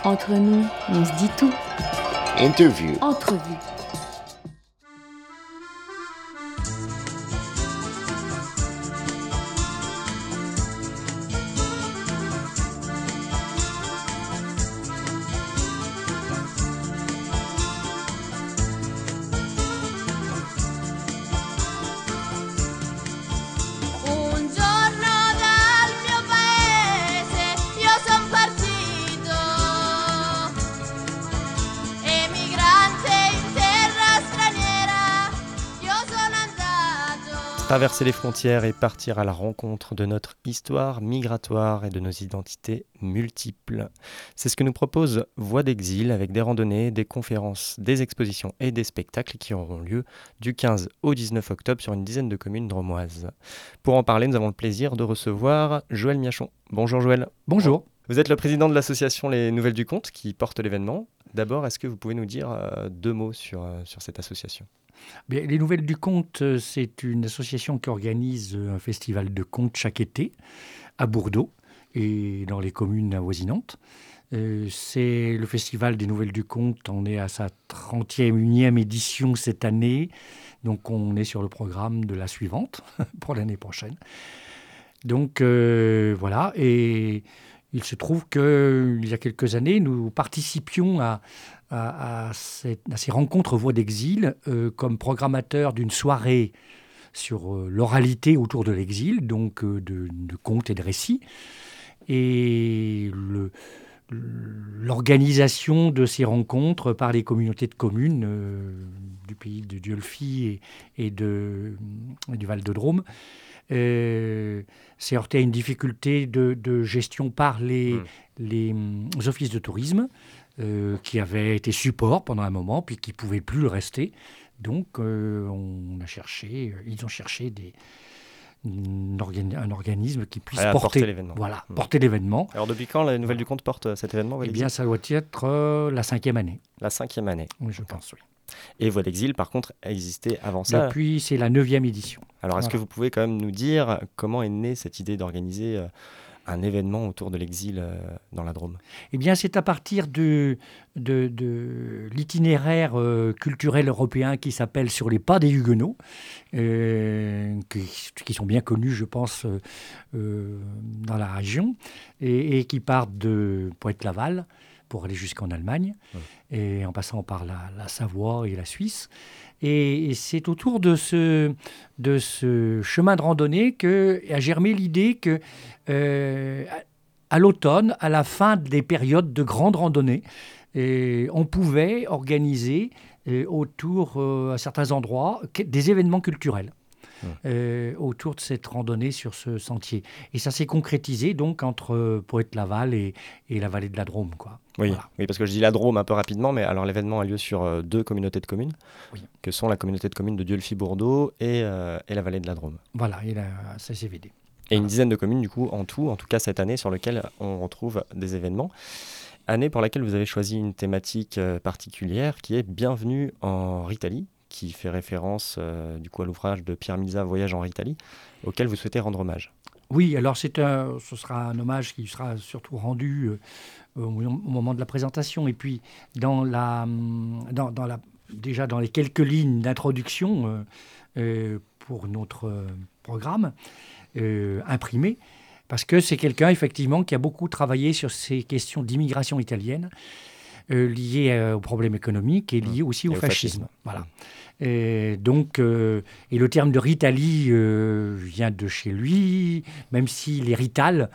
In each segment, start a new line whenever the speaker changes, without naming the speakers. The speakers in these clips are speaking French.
Entre nous, on se dit tout.
Interview.
Entrevue.
Traverser les frontières et partir à la rencontre de notre histoire migratoire et de nos identités multiples. C'est ce que nous propose Voix d'Exil avec des randonnées, des conférences, des expositions et des spectacles qui auront lieu du 15 au 19 octobre sur une dizaine de communes drômoises. Pour en parler, nous avons le plaisir de recevoir Joël Miachon. Bonjour Joël.
Bonjour.
Vous êtes le président de l'association Les Nouvelles du Conte qui porte l'événement. D'abord, est-ce que vous pouvez nous dire deux mots sur cette association ?
Bien, les Nouvelles du Conte, c'est une association qui organise un festival de contes chaque été à Bourdeaux et dans les communes avoisinantes. C'est le festival des Nouvelles du Conte. On est à sa 31e édition cette année. Donc, on est sur le programme de la suivante pour l'année prochaine. Donc, voilà. Et il se trouve qu'il y a quelques années, nous participions à ces rencontres Voix d'Exil comme programmateur d'une soirée sur l'oralité autour de l'exil, donc de contes et de récits. Et l'organisation de ces rencontres par les communautés de communes du pays de Dieulefit et du Val-de-Drôme s'est heurté à une difficulté de gestion par les offices de tourisme qui avaient été support pendant un moment, puis qui ne pouvaient plus le rester. Donc, ils ont cherché un organisme qui puisse porter l'événement. Voilà, porter l'événement.
Alors, depuis quand la Nouvelle du Conte porte cet événement ?
Eh bien, ça doit être la 5e année.
La 5e année.
Oui, je pense, oui.
Et Voix d'Exil, par contre, a existé avant ça.
Depuis, c'est la 9e édition.
Alors, est-ce que vous pouvez quand même nous dire comment est née cette idée d'organiser un événement autour de l'exil dans la Drôme ?
Eh bien, c'est à partir de l'itinéraire culturel européen qui s'appelle Sur les pas des Huguenots, qui sont bien connus, je pense, dans la région, et qui partent de Pointe-Laval pour aller jusqu'en Allemagne, et en passant par la Savoie et la Suisse. Et c'est autour de ce chemin de randonnée qu'a germé l'idée que, à l'automne, à la fin des périodes de grandes randonnées, on pouvait organiser autour, à certains endroits, des événements culturels. Autour de cette randonnée sur ce sentier. Et ça s'est concrétisé donc entre Pointe-Laval et la vallée de la Drôme, quoi.
Oui,
voilà.
Oui, parce que je dis la Drôme un peu rapidement, mais alors l'événement a lieu sur deux communautés de communes, que sont la communauté de communes de Dieulefit-Bourdeaux et la vallée de la Drôme.
Voilà, et la CCVD.
Et une dizaine de communes, du coup, en tout cas cette année, sur lesquelles on retrouve des événements. Année pour laquelle vous avez choisi une thématique particulière qui est Bienvenue en Ritalie, qui fait référence du coup à l'ouvrage de Pierre Milza, Voyage en Ritalie, auquel vous souhaitez rendre hommage. Oui, alors
ce sera un hommage qui sera surtout rendu au moment de la présentation. Et puis, déjà dans les quelques lignes d'introduction pour notre programme imprimé, parce que c'est quelqu'un, effectivement, qui a beaucoup travaillé sur ces questions d'immigration italienne, liées aux problèmes économiques et liées aussi au fascisme. Voilà. Et le terme de Ritalie vient de chez lui, même si les ritales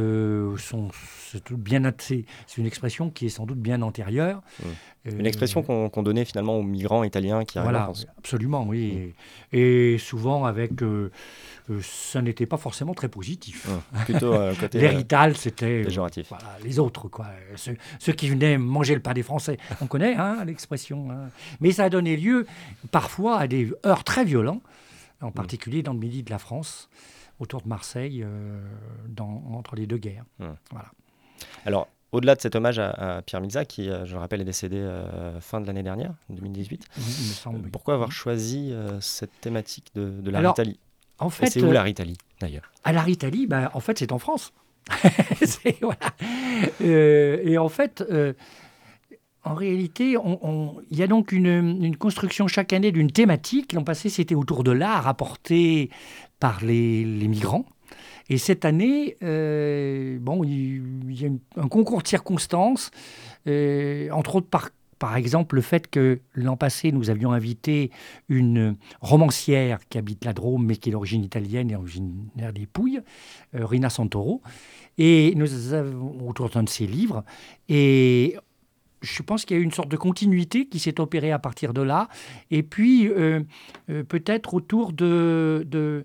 c'est une expression qui est sans doute bien antérieure.
Une expression qu'on donnait finalement aux migrants italiens qui arrivaient en France.
Absolument, oui. Et souvent avec... ça n'était pas forcément très positif.
Plutôt côté...
Les ritales, c'était...
péjoratif.
Les autres, quoi. Ceux qui venaient manger le pain des Français. On connaît l'expression. Mais ça a donné lieu parfois à des heurts très violents, en particulier dans le midi de la France, autour de Marseille, entre les deux guerres. Voilà.
Alors, au-delà de cet hommage à Pierre Milza, qui, je le rappelle, est décédé fin de l'année dernière, 2018,
il me semble,
pourquoi avoir choisi cette thématique de la Ritalie ?
En fait,
et c'est où la Ritalie, d'ailleurs ?
À la Ritalie, en fait, c'est en France. Voilà. Et en fait, en réalité, il y a donc une construction chaque année d'une thématique. L'an passé, c'était autour de l'art apporté par les migrants. Et cette année, il y a un concours de circonstances, entre autres par exemple le fait que l'an passé, nous avions invité une romancière qui habite la Drôme, mais qui est d'origine italienne et originaire des Pouilles, Rina Santoro, et nous avons autour d'un de ses livres. Et je pense qu'il y a eu une sorte de continuité qui s'est opérée à partir de là. Et puis, peut-être autour de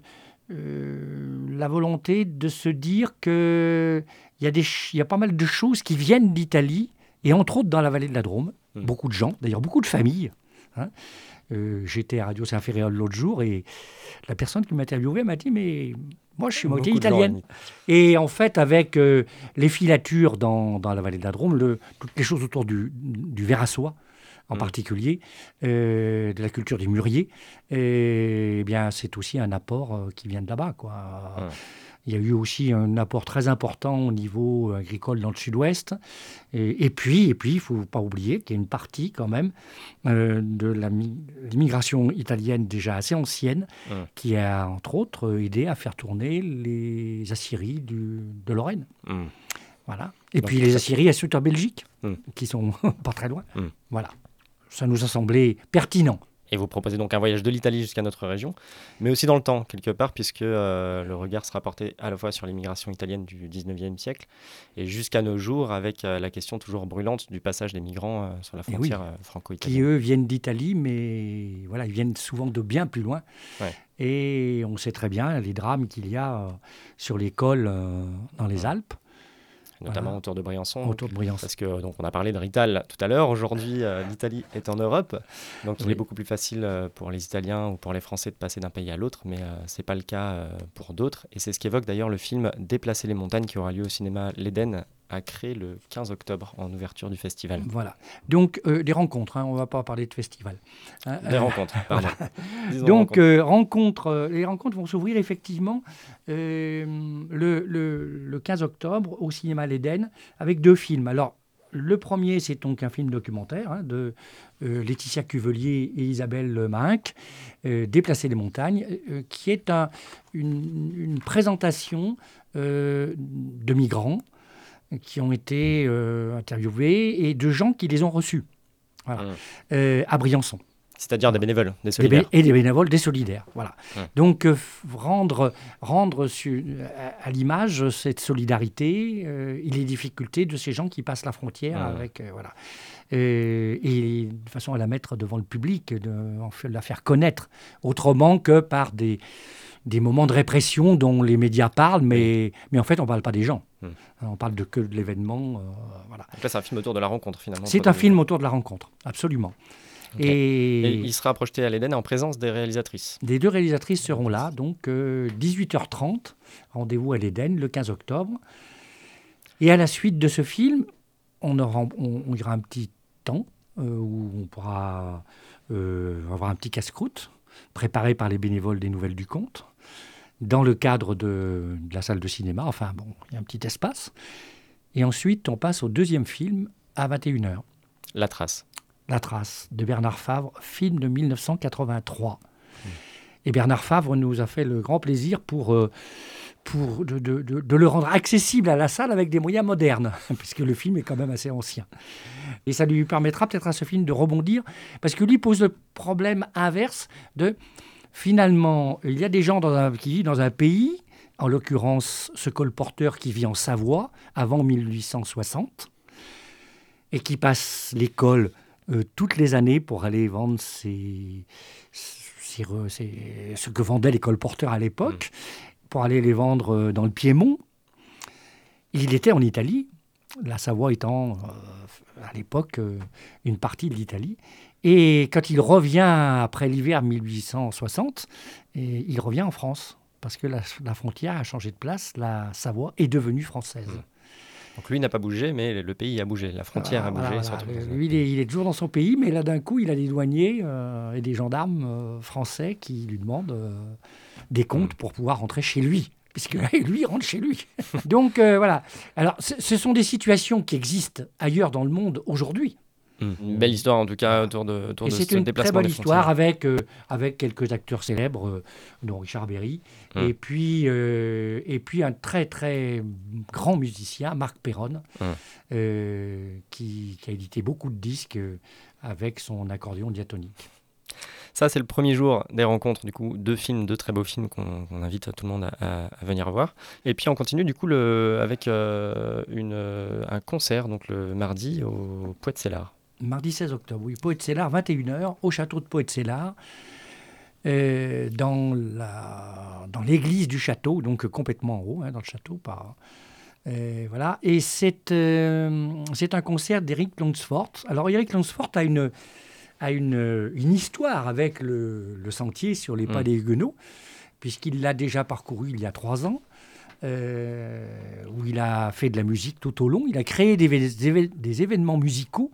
la volonté de se dire qu'il y a pas mal de choses qui viennent d'Italie, et entre autres dans la vallée de la Drôme. Beaucoup de gens, d'ailleurs beaucoup de familles. Hein. J'étais à Radio Saint-Ferréol l'autre jour, et la personne qui m'interviewait m'a dit « Mais moi, je suis moitié italienne. » Et en fait, avec les filatures dans la vallée de la Drôme, toutes les choses autour du verre à soie, en particulier, de la culture des mûriers, eh bien, c'est aussi un apport qui vient de là-bas, quoi. Il y a eu aussi un apport très important au niveau agricole dans le sud-ouest. Et puis, il ne faut pas oublier qu'il y a une partie quand même de l'immigration italienne déjà assez ancienne qui a, entre autres, aidé à faire tourner les aciéries de Lorraine. Voilà. Et donc, puis les aciéries à Belgique, qui sont pas très loin. Voilà. Ça nous a semblé pertinent.
Et vous proposez donc un voyage de l'Italie jusqu'à notre région, mais aussi dans le temps, quelque part, puisque le regard sera porté à la fois sur l'immigration italienne du 19e siècle et jusqu'à nos jours, avec la question toujours brûlante du passage des migrants sur la frontière franco-italienne.
Qui, eux, viennent d'Italie, mais voilà, ils viennent souvent de bien plus loin. Ouais. Et on sait très bien les drames qu'il y a sur les cols dans les Alpes.
Notamment autour de Briançon.
Autour de Briançon.
Parce que donc on a parlé de Rital tout à l'heure. Aujourd'hui, l'Italie est en Europe, donc il est beaucoup plus facile pour les Italiens ou pour les Français de passer d'un pays à l'autre, mais c'est pas le cas pour d'autres. Et c'est ce qu'évoque d'ailleurs le film Déplacer les montagnes qui aura lieu au cinéma L'Éden à Cré le 15 octobre en ouverture du festival.
Voilà. Donc des rencontres. On ne va pas parler de festival.
Des rencontres. Pardon.
Voilà. Donc les rencontres vont s'ouvrir effectivement le 15 octobre au cinéma L'Éden avec 2 films. Alors, le premier, c'est donc un film documentaire de Laetitia Cuvelier et Isabelle Mahinck, Déplacer les montagnes, qui est une présentation de migrants qui ont été interviewés et de gens qui les ont reçus à Briançon.
C'est-à-dire des bénévoles, des solidaires.
Et des bénévoles, des solidaires, voilà. Donc, rendre à l'image cette solidarité et les difficultés de ces gens qui passent la frontière avec... voilà. Et de façon à la mettre devant le public, de la faire connaître, autrement que par des moments de répression dont les médias parlent, mais en fait, on ne parle pas des gens. On parle que de l'événement. Voilà.
Donc là, c'est un film autour de la rencontre, finalement.
C'est un film autour de la rencontre, absolument.
Okay. Et il sera projeté à l'Éden en présence des réalisatrices.
Les 2 réalisatrices seront là, donc 18h30, rendez-vous à l'Éden le 15 octobre. Et à la suite de ce film, on ira un petit temps où on pourra avoir un petit casse-croûte préparé par les bénévoles des Nouvelles du Comte, dans le cadre de la salle de cinéma. Enfin, bon, il y a un petit espace. Et ensuite, on passe au 2e film à 21h.
La Trace.
La Trace, de Bernard Favre, film de 1983. Et Bernard Favre nous a fait le grand plaisir de le rendre accessible à la salle avec des moyens modernes, puisque le film est quand même assez ancien. Et ça lui permettra peut-être à ce film de rebondir, parce que lui pose le problème inverse de... Finalement, il y a des gens qui vivent dans un pays, en l'occurrence ce colporteur qui vit en Savoie, avant 1860, et qui passe l'école toutes les années pour aller vendre ce que vendaient les colporteurs à l'époque, pour aller les vendre dans le Piémont. Il était en Italie, la Savoie étant à l'époque une partie de l'Italie. Et quand il revient après l'hiver 1860, il revient en France, parce que la frontière a changé de place, la Savoie est devenue française.
Donc lui n'a pas bougé, mais le pays a bougé, la frontière a bougé.
Lui, il est toujours dans son pays, mais là d'un coup, il a des douaniers et des gendarmes français qui lui demandent des comptes pour pouvoir rentrer chez lui. puisque lui, il rentre chez lui. Donc, voilà. Alors, ce sont des situations qui existent ailleurs dans le monde aujourd'hui.
Une belle histoire, en tout cas, autour de
Et
ce
c'est une très
déplacement
bonne
des
histoire
frontières.
avec quelques acteurs célèbres, dont Richard Berry,
Mm.
et puis un très, très grand musicien, Marc Perron, qui a édité beaucoup de disques avec son accordéon diatonique.
Ça, c'est le premier jour des rencontres, du coup, deux très beaux films qu'on invite tout le monde à venir voir. Et puis, on continue, du coup, avec un concert, donc le mardi, au Poète-Sellard.
Mardi 16 octobre, oui, Poète-Sellard, 21h, au château de Poète-Sellard, dans l'église du château, donc complètement en haut, dans le château. Voilà. Et c'est un concert d'Eric Lonsford. Alors, Eric Lonsford a une histoire avec le sentier sur les pas des Huguenots, puisqu'il l'a déjà parcouru il y a 3 ans, où il a fait de la musique tout au long. Il a créé des événements musicaux.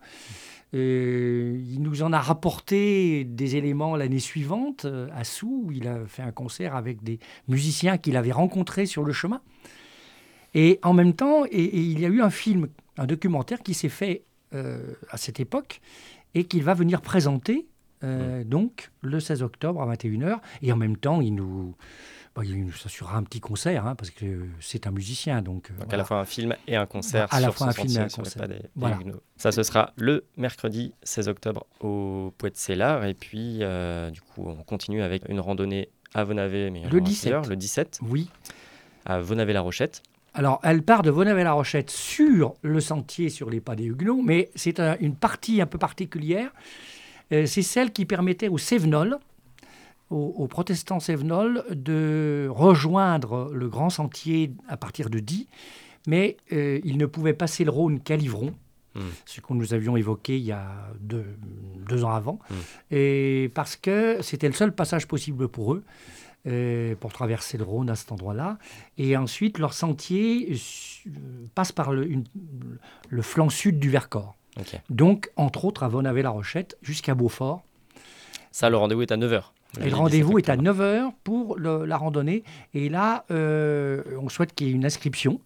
Il nous en a rapporté des éléments l'année suivante, à Sous, où il a fait un concert avec des musiciens qu'il avait rencontrés sur le chemin. Et en même temps, il y a eu un documentaire qui s'est fait à cette époque, et qu'il va venir présenter donc le 16 octobre à 21h. Et en même temps, il nous assurera un petit concert, parce que c'est un musicien. Donc
à la fois un film et un concert
à la
sur
fois
ce
un film et
sentier,
un
sur les
concert.
pas des
Voilà.
Huguenots. Ça, ce sera le mercredi 16 octobre au Poète-Sellard. Et puis, du coup, on continue avec une randonnée à Vonavé, mais
Le 17.
le 17,
Oui.
à Vonavé-la-Rochette.
Alors, elle part de Vonavé-la-Rochette sur le sentier sur les pas des Huguenots, mais c'est une partie un peu particulière. C'est celle qui permettait aux Cévenols, aux protestants Cévenols, de rejoindre le grand sentier à partir de Die, mais ils ne pouvaient passer le Rhône qu'à Livron, ce que nous avions évoqué il y a 2 ans avant, et parce que c'était le seul passage possible pour eux, pour traverser le Rhône à cet endroit-là. Et ensuite, leur sentier passe par le flanc sud du Vercors.
Okay.
Donc, entre autres, à Vonavé-la-Rochette jusqu'à Beaufort.
Ça, le rendez-vous est à 9h.
Et le rendez-vous est à 9h pour la randonnée. Et là, on souhaite qu'il y ait une inscription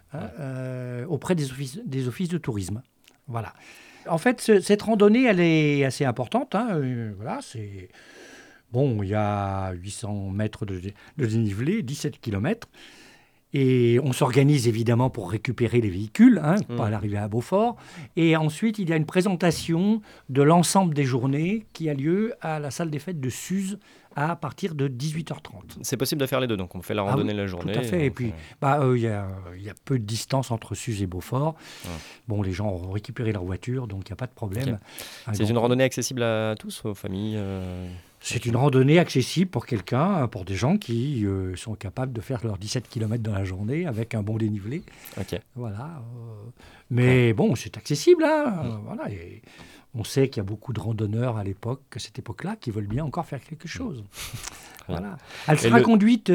auprès des offices de tourisme. Voilà. En fait, cette randonnée, elle est assez importante. Voilà, c'est... Bon, il y a 800 mètres de dénivelé, 17 km. Et on s'organise évidemment pour récupérer les véhicules, pas à l'arrivée à Beaufort. Et ensuite, il y a une présentation de l'ensemble des journées qui a lieu à la salle des fêtes de Suse à partir de 18h30.
C'est possible de faire les deux, donc on fait la randonnée la journée.
Tout à fait. Et puis, il y a peu de distance entre Suse et Beaufort. Bon, les gens ont récupéré leur voiture, donc il n'y a pas de problème.
Okay. C'est une randonnée accessible à tous, aux familles
C'est une randonnée accessible pour pour des gens qui sont capables de faire leurs 17 km dans la journée avec un bon dénivelé.
Okay.
Voilà. Mais bon, c'est accessible. Voilà. Et on sait qu'il y a beaucoup de randonneurs à cette époque-là, qui veulent bien encore faire quelque chose. Voilà. Elle sera conduite,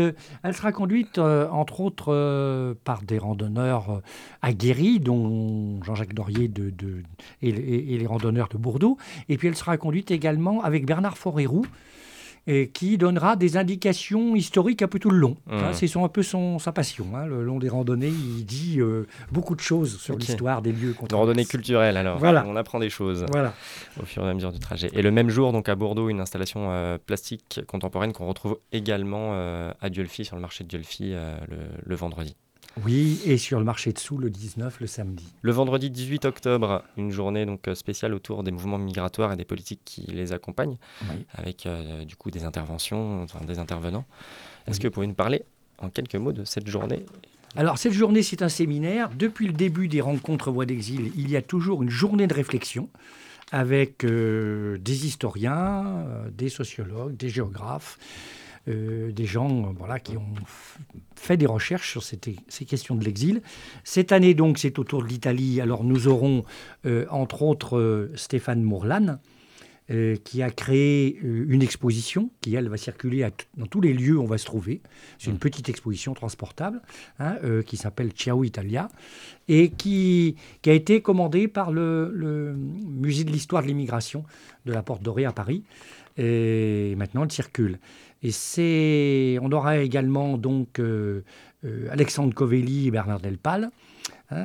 entre autres, par des randonneurs aguerris, dont Jean-Jacques Dorier et les randonneurs de Bourdeau. Et puis elle sera conduite également avec Bernard Foreyroux, qui donnera des indications historiques un peu tout le long. C'est un peu sa passion. Le long des randonnées, il dit beaucoup de choses sur l'histoire des lieux.
Une randonnée culturelle, alors.
Voilà.
On apprend des choses
au
fur et à mesure du trajet. Et le même jour, donc à Bordeaux, une installation plastique contemporaine qu'on retrouve également à Dieulfi, sur le marché de Dieulfi, le vendredi.
Oui, et sur le marché de Sous, le 19, le samedi.
Le vendredi 18 octobre, une journée donc spéciale autour des mouvements migratoires et des politiques qui les accompagnent, avec du coup des interventions, des intervenants. Est-ce que vous pouvez nous parler en quelques mots de cette journée ?
Alors, cette journée, c'est un séminaire. Depuis le début des rencontres Voix d'Exil, il y a toujours une journée de réflexion avec des historiens, des sociologues, des géographes, des gens qui ont fait des recherches sur ces questions de l'exil. Cette année, donc, c'est autour de l'Italie. Alors, nous aurons, entre autres, Stéphane Mourlan, qui a créé une exposition qui, elle, va circuler dans tous les lieux où on va se trouver. C'est une petite exposition transportable qui s'appelle Ciao Italia et qui a été commandée par le Musée de l'Histoire de l'Immigration de la Porte Dorée à Paris. Et maintenant, elle circule. Et on aura également donc Alexandre Covelli et Bernard Delpal, hein,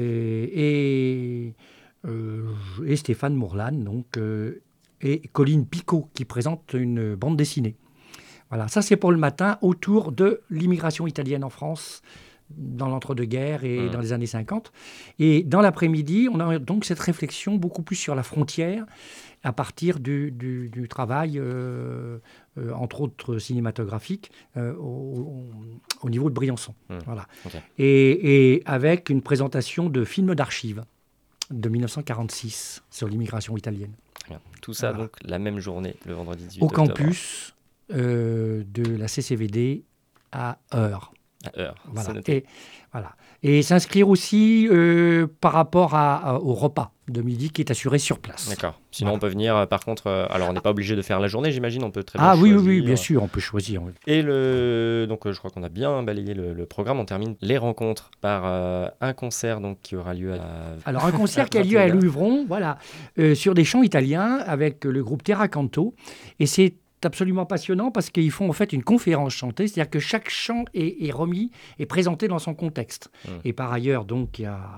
et Stéphane Mourlan, donc, et Colline Picot, qui présente une bande dessinée. Voilà, ça c'est pour le matin, autour de l'immigration italienne en France, dans l'entre-deux-guerres et dans les années 50. Et dans l'après-midi, on a donc cette réflexion beaucoup plus sur la frontière, à partir du travail, entre autres cinématographique, au niveau de Briançon. Voilà.
Okay.
Et avec une présentation de films d'archives de 1946 sur l'immigration italienne.
Bien. Tout ça, donc, la même journée, le vendredi 18
au
octobre.
Campus de la CCVD à Eure.
À Eure,
Voilà.
c'est noté.
Et s'inscrire aussi par rapport au repas de midi qui est assuré sur place.
D'accord. Sinon,
Voilà.
on peut venir, par contre, alors on n'est pas obligé de faire la journée, j'imagine, on peut très bien
Ah oui,
choisir.
oui, bien sûr, on peut choisir. Oui.
Et donc, je crois qu'on a bien balayé le programme. On termine les rencontres par un concert donc, qui aura lieu à...
Alors, un concert qui a lieu à Louvron, voilà, sur des chants italiens avec le groupe Terra Canto. Et c'est absolument passionnant parce qu'ils font en fait une conférence chantée, c'est-à-dire que chaque chant est remis et présenté dans son contexte. Et par ailleurs, donc,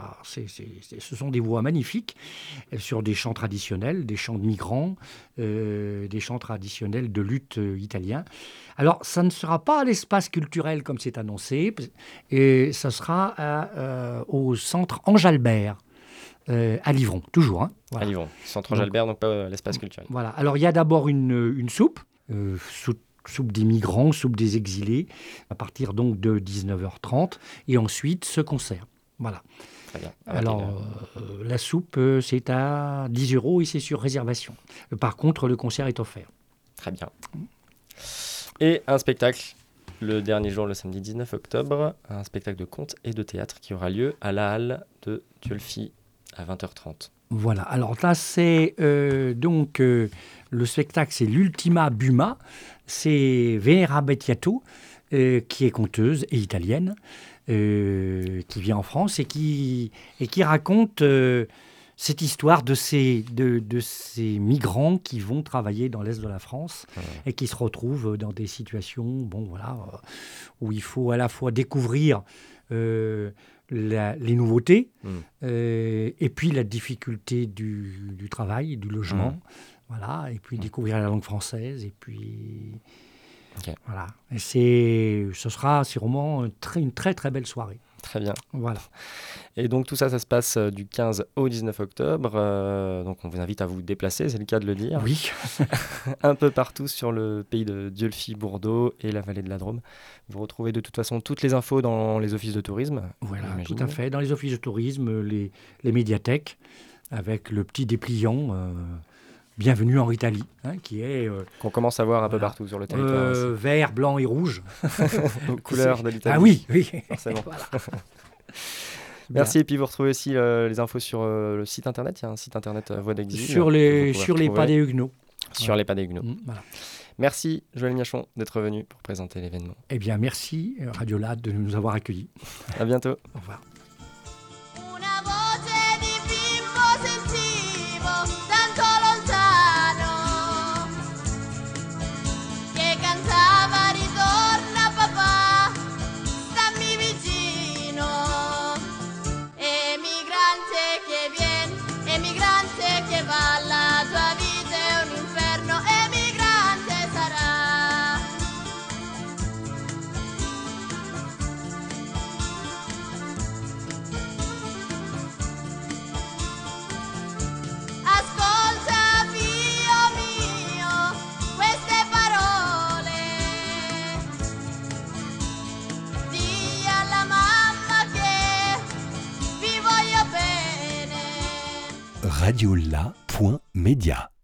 ce sont des voix magnifiques sur des chants traditionnels, des chants de migrants, des chants traditionnels de lutte italiens. Alors, ça ne sera pas à l'espace culturel comme c'est annoncé, et ça sera au centre Ange-Albert. À Livron, toujours. Hein, voilà.
À Livron, centre Ange-Albert, donc pas l'espace culturel.
Voilà. Alors, il y a d'abord une soupe, soupe des migrants, soupe des exilés, à partir donc de 19h30, et ensuite ce concert. Voilà.
Très bien.
Alors, la soupe, c'est à 10 € et c'est sur réservation. Par contre, le concert est offert.
Très bien. Et un spectacle, le dernier jour, le samedi 19 octobre, un spectacle de conte et de théâtre qui aura lieu à la halle de Diolfi à 20h30.
Voilà, alors là, c'est donc le spectacle, c'est l'Ultima Buma, c'est Vera Bettiato, qui est conteuse et italienne, qui vit en France et qui raconte cette histoire de ces migrants qui vont travailler dans l'Est de la France et qui se retrouvent dans des situations où il faut à la fois découvrir les nouveautés et puis la difficulté du travail, du logement, voilà, et puis découvrir la langue française, et puis voilà. Et c'est vraiment une très très belle soirée.
Très bien.
Voilà.
Et donc tout ça, ça se passe du 15 au 19 octobre. Donc on vous invite à vous déplacer, c'est le cas de le dire.
Oui.
Un peu partout sur le pays de Diolfi, Bourdeaux et la vallée de la Drôme. Vous retrouvez de toute façon toutes les infos dans les offices de tourisme.
Voilà, tout à fait. Dans les offices de tourisme, les médiathèques, avec le petit dépliant Bienvenue en Italie, hein, qui est...
qu'on commence à voir un peu partout sur le territoire.
Vert, blanc et rouge.
Aux couleurs de l'Italie.
Ah oui, oui.
Forcément.
Voilà.
Merci. Et puis vous retrouvez aussi les infos sur le site internet. Il y a un site internet Voix d'Exil.
Sur les pas des Huguenots.
Sur les pas des Huguenots.
Voilà.
Merci Joël Miachon d'être venu pour présenter l'événement.
Eh bien merci Radiolab de nous avoir accueillis.
À bientôt.
Au revoir.
Radiola.media